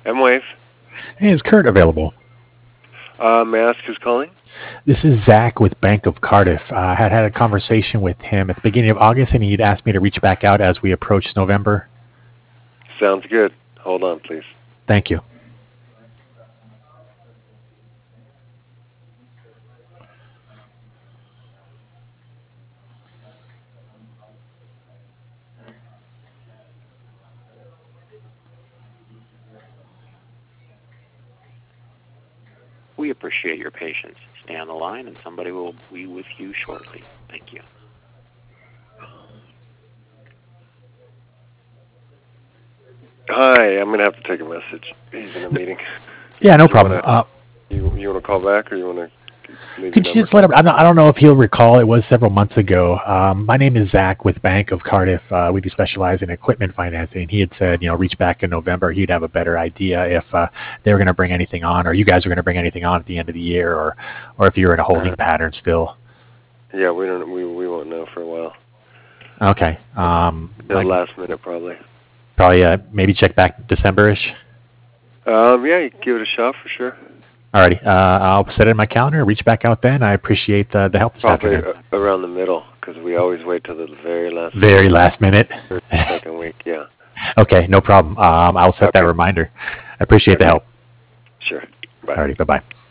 M-Wave. Hey, is Kurt available? May I ask who's calling? This is Zach with Bank of Cardiff. I had a conversation with him at the beginning of August, and he'd asked me to reach back out as we approach November. Sounds good. Hold on, please. Thank you. We appreciate your patience. Stay on the line, and somebody will be with you shortly. Thank you. Hi, I'm gonna have to take a message. He's in a meeting. Yeah, no problem. You want to call back, or you want to leave Could your you number? just let him? I don't know if he'll recall. It was several months ago. My name is Zach with Bank of Cardiff. We do specialize in equipment financing. He had said, reach back in November. He'd have a better idea if they were going to bring anything on, or you guys were going to bring anything on at the end of the year, or if you're in a holding pattern still. Yeah, we don't. We won't know for a while. Okay. The last minute, probably. Probably maybe check back December-ish. Yeah, you can give it a shot for sure. Alrighty. I'll set it in my calendar. Reach back out then. I appreciate the help this Probably afternoon. around the middle, because we always wait till the very last. Very last minute. Second week, yeah. Okay, no problem. I'll set that reminder. I appreciate the help. Sure. Bye. Alrighty. Bye-bye.